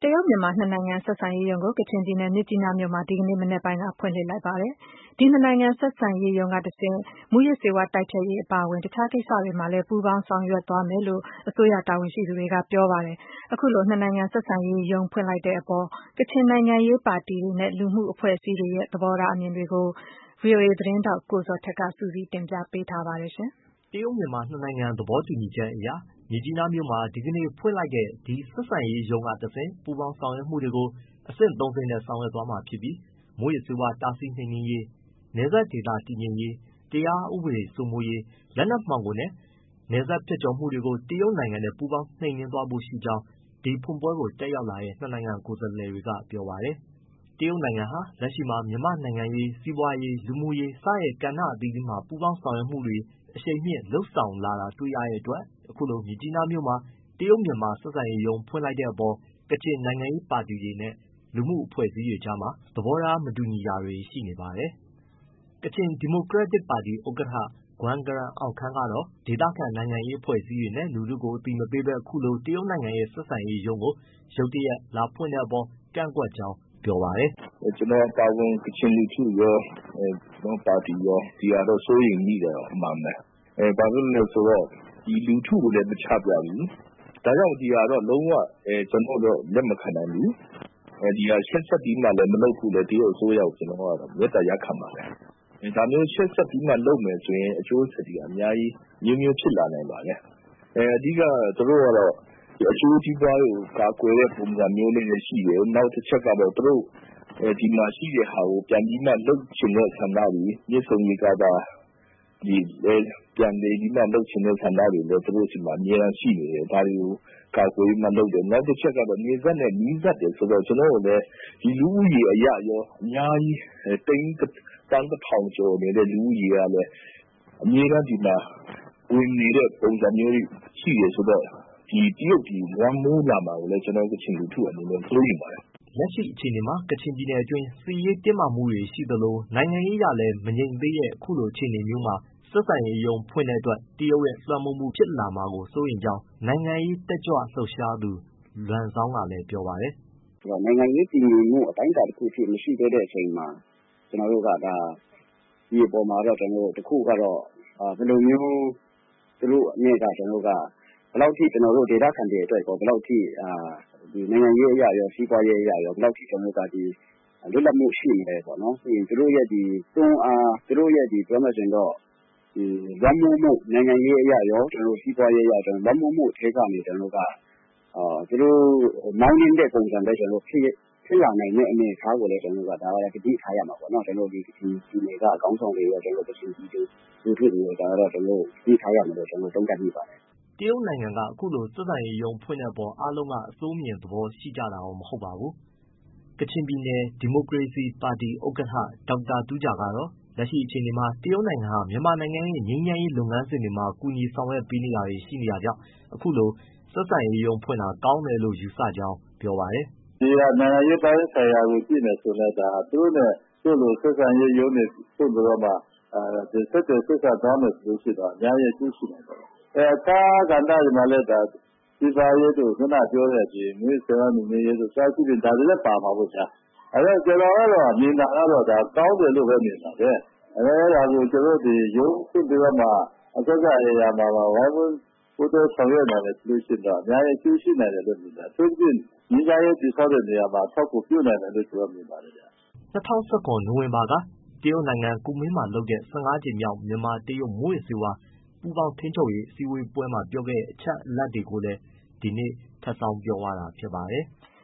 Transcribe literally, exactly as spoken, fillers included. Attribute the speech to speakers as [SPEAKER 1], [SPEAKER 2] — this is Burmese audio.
[SPEAKER 1] ရုတ်မြန်မာနှစ်နိုင်ငံဆက်ဆံရေးရုံးကိုကချင်ပြည်နယ်မြစ်ကြီးနားမြို့မှာဒီကနေ့မနက်ပိုင်းကဖွင့်လှစ်လိုက်ပါတယ်။ဒီနှစ်နိုင်ငံဆက်ဆံရေးရုံးကတဆင့်မူးယစ်ဆေးဝါးတိုက်ဖျက်ရေးအပါအဝင်တခြားကိစ္စတွေမှာလည်းပူးပေါင်းဆောင်ရွက်သွားမယ်လို့အစိုးရတာဝန်ရှိသူတွေကပြောပါတယ်။အခုလိုနှစ်နိုင်ငံဆက်ဆံရေးရုံးဖွင့်လိုက်တဲ့အပေါ်ကချင်နိုင်ငံရေးပါတီတွေနဲ့လူမှုအဖွဲ့အစည်းတွေရဲ့သဘောထားအမြင်တွေကို ဗွီအိုအေသတင်းထောက်ကိုဇော်ထက်ကစုစည်းတင်ပြပေးထားပါတယ်။
[SPEAKER 2] တရုတ်မြန်မာနှစ်နိုင်ငံသဘောတူညီချက်အရမြစ်ကြီးနားမြို့မှာဒီကနေ့ဖွင့်လိုက်တဲ့ဒီဆက်ဆံရေးရုံးကတဆင့်ပူးပေါင်းဆောင်ရွက်မှုတွေကိုအဆင့်သုံးဆင့်နဲ့ဆောင်ရွက်သွားမှာဖြစ်ပြီးမူးယစ်ဆေးဝါးတားဆီးနှိမ်နင်းရေး၊နယ်စပ်ဒေသတည်ငြိမ်ရေး၊တရားဥပဒေစိုးမိုးရေး၊လက်နက်မှောင်ခိုနဲ့နယ်စပ်ဖြတ်ကျော်မှုတွေကိုတရုတ်နိုင်ငံနဲ့ပူးပေါင်းနှိမ်နင်းသွားဖို့ရှိကြောင်းဒီဖွင့်ပွဲကိုတက်ရောက်လာတဲ့နှစ်နိုင်ငံကိုယ်စားလှယ်တွေကပြောပါတယ်။ တရုတ်နိုင်ငံဟာလက်ရှိမှာမြန်မာ့နိုင်ငံရေး၊စီးပွားရေး၊လူမှုရေးစတဲ့ကဏ္ဍအသီးသီးမှာပူးပေါင်းဆောင်ရွက်မှုတွေအရှိန်မြှင့်လုပ်ဆောင်လာတာတွေ့ရတဲ့အတွက်အခုလိုမြစ်ကြီးနားမြို့မှာတရုတ်မြန်မာဆက်ဆံရေးရုံးဖွင့်လိုက်တဲ့အပေါ်ကချင်နိုင်ငံရေးပါတီတွေနဲ့လူမှုအဖွဲ့အစည်းတွေကြားမှာသဘောထားမတူညီတာတွေရှိနေပါတယ်။ ကချင်ဒီမိုကရက်တစ်ပါတီဥက္ကဋ္ဌဂွမ်ကရန်အောင်ခမ်းကတော့ဒေသခံနိုင်ငံရေးအဖွဲ့အစည်းတွေနဲ့လူထုကိုအသိမပေးဘဲအခုလိုတရုတ်နိုင်ငံရဲ့ဆက်ဆံရေးရုံးကိုရုတ်တရက်လာဖွင့်တဲ့အပေါ်ကန့်ကွက်ကြောင်းပြောပါတယ်
[SPEAKER 3] ။ “ကျနော်အပါအဝင်ကချင်လူထုရောကျနော်တို့ပါတီရောဒီဟာတော့စိုးရိမ်မိတယ်အမှန်ပဲ။ ဘာဖြစ်လို့လဲဆိုတော့ဒီလူထုကိုလည်းမချပြဘူး။ဒါကြောင့်ဒီဟာတော့လုံးဝကျနော်တို့လက်မခံနိုင်ဘူး။ဒီဟာရှေ့ဆက်ပြီးမှလည်းမလုပ်ဘူးလေတရုတ်အစိုးရကိုကျနော်တို့ကမေတ္တာရပ်ခံပါတယ်။ဒါမျိုးရှေ့ဆက်ပြီးမှလုပ်မယ်ဆိုရင်အကျိုးဆက်တွေအများကြီးမျိုးမျိုးဖြစ်လာနိုင်ပါတယ်။အဓိကသူတို့ကတော့အကျိုးစီးပွားကိုကာကွယ်တဲ့ပုံစံမျိုးလေးတွေရှိတယ်။နောက်တစ်ချက်ကတော့သူတို့ဒီမှာရှိတဲ့ဟာကိုပြန်ပြီးမှလုပ်ချင်တဲ့ဆန္ဒတွေမြစ်ဆုံရေကာတာဒီပြန်လည်ပြီးမှလုပ်ချင်တဲ့ဆန္ဒတွေလည်းသူတို့ဆီမှာအများကြီးရှိနေတယ်။ဒါတွေကိုကာကွယ်ပြီးမှလုပ်တယ်။နောက်တစ်ချက်ကတော့နေဆက်နဲ့နီးစပ်တယ်ဆိုတော့ကျနော်တို့လည်းဒီလူဦးရေအရရောအများကြီးတိန်းသန်းတစ်ထောင်ကျော်နေတဲ့လူဦးရေကလည်းအမြဲတမ်းဒီမှာဝင်နေတဲ့ပုံစံမျိုးတွေရှိတယ်ဆိုတော့ဒီတရုတ်ပြည်လွှမ်းမိုးလာမှာကိုလည်းကျနော်တို့ကချင်လူထုအနေနဲ့စိုးရိမ်ပါတယ်။
[SPEAKER 2] ” လက်ရှိအခြေအနေမှာကချင်ပြည်နယ်အတွင်းစစ်ရေးတင်းမာမှုတွေရှိသလိုနိုင်ငံရေးအရလည်းမငြိမ်သေးတဲ့အခုလိုအခြေအနေမျိုးမှာဆက်ဆံရေးရုံးဖွင့်တဲ့အတွက်တရုတ်ရဲ့လွှမ်းမိုးမှုဖြစ်လာမှာကိုစိုးရိမ်ကြောင်းနိုင်ငံရေးတက်ကြွလှုပ်ရှားသူလွမ်ဇောင်းကလည်းပြောပါတယ်
[SPEAKER 4] ။ “နိုင်ငံရေးတည်ငြိမ်မှုအတိုင်းအတာတစ်ခုထိမရှိသေးတဲ့အချိန်မှာကျနော်တို့ကဒါဒီအပေါ်မှာတော့ကျနော်တို့တစ်ခုကတော့ဘယ်လိုမျိုးသူတို့အမြဲကကျနော်တို့ကဘယ်လောက်ထိကျနော်တို့ဒေသခံတွေအတွက်ကိုဘယ်လောက်ထိဒီနိုင်ငံရေးအရာရောစီးပွားရေးအရာရောဘယ်လောက်ထိကျနော်တို့ကဒီလွတ်လပ်မှုရှိနေလဲပေါ့နော်ပြီးရင်သူတို့ရဲ့ဒီတွန်းအားသူတို့ရဲ့ဒီပြောမယ်ဆိုရင်တော့ဒီလွှမ်းမိုးမှုနိုင်ငံရေးအရာရောကျနော်တို့စီးပွားရေးအရာကျနော်တို့လွှမ်းမိုးမှုထဲကနေကျနော်တို့ကအာသူတို့မောင်းနှင်းတဲ့ပုံစံပဲကျနော်တို့ဖြစ်ဖြစ်လာနိုင်တဲ့အနေအထားကိုလည်းကျနော်တို့ကဒါကလည်းတတိထားရမှာပေါ့နော်ကျနော်တို့ဒီဒီဒီနေကအကောင်းဆောင်တွေရောကျနော်တို့ကချင်ပြည်သူလူထုတွေရောဒါကတော့ကျနော်တို့တတိထားရမယ်လို့ကျနော်တို့သုံးသပ်မိပါတယ်။
[SPEAKER 2] ” တရုတ်နိုင်ငံကအခုလိုဆက်ဆံရေးရုံးဖွင့်တဲ့အပေါ်အားလုံးကအဆိုးမြင်သဘောရှိကြတာတော့မဟုတ်ပါဘူး။ ကချင်ပြည်နယ်ဒီမိုကရေစီပါတီဥက္ကဋ္ဌဒေါက်တာတူးဂျာကတော့လက်ရှိအခြေအနေမှာတရုတ်နိုင်ငံဟာမြန်မာနိုင်ငံရဲ့ငြိမ်းချမ်းရေးလုပ်ငန်းစဉ်တွေမှာကူညီဆောင်ရွက်ပေးနေတာတွေရှိနေတာကြောင့်အခုလိုဆက်ဆံရေးရုံးဖွင့်တာကောင်းတယ်လို့ယူဆကြောင်းပြောပါတယ်
[SPEAKER 3] ။ “ဒီဟာနိုင်ငံရေးပိုင်းဆိုင်ရာကိုကြည့်မယ်ဆိုရင်ဒါသူတို့နဲ့သူ့လိုဆက်ဆံရေးရုံးတွေဖွင့်ပြီးတော့မှအဲဆက်သွယ်ဆက်ဆံသွားမယ်ဆိုလို့ရှိရင်အများကြီးအကျိုးရှိနိုင်တယ်။အဲအခြားကဏ္ဍတွေမှာလည်းဒါစီးပွားရေးတို့ခုနပြောတဲ့ဒီမူးယစ်ဆေးဝါးနှိမ်နင်းရေးတို့စသဖြင့်ဒါတွေလည်းပါမှာပေါ့ဗျာ။အဲတော့ကျွန်တော်ကတော့မြင်တာကတော့ဒါကောင်းတယ်လို့ပဲမြင်ပါတယ်။အဲဒါကိုကျွန်တော်ဒီရုံးဖွင့်ပြီးတော့မှအစကအရာမှာဝိုင်းဝန်းပူးတွဲဆောင်ရွက်နိုင်တယ်ဆိုလို့ရှိရင်တော့အများကြီးအကျိုးရှိနိုင်တယ်လို့မြင်တယ်။အထူးသဖြင့်ငြိမ်းချမ်းရေးတည်ဆောက်တဲ့နေရာမှာအထောက်အကူပြုနိုင်တယ်လို့ကျွန်တော်မြင်ပါတယ်ဗျာ။ ”
[SPEAKER 2] ၂၀၁၇နိုဝင်ဘာကတရုတ်နိုင်ငံကူမင်းမှာလုပ်တဲ့၁၅ကြိမ်မြောက်မြန်မာ-တရုတ်မူးယစ်ဆေးဝါးပူးပေါင်းထိန်းချုပ်ရေးအစည်းအဝေးပွဲမှာပြောခဲ့တဲ့အချက်အလက်တွေကိုလည်းဒီနေ့ထပ်ဆောင်းပြောသွားတာဖြစ်ပါတယ်။